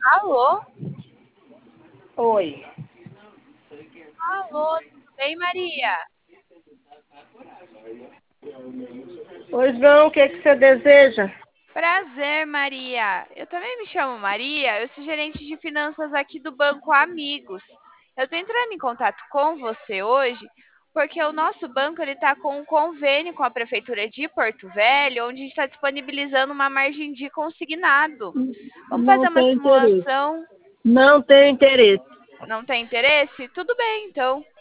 Alô? Oi. Alô, tudo bem, Maria? Pois não, o que que você deseja? Prazer, Maria. Eu também me chamo Maria, eu sou gerente de finanças aqui do Banco Amigos. Eu estou entrando em contato com você hoje porque o nosso banco está com um convênio com a Prefeitura de Porto Velho, onde a gente está disponibilizando uma margem de consignado. Vamos fazer Não uma tenho interesse. simulação? Não tenho interesse. Não tem interesse? Tudo bem, então.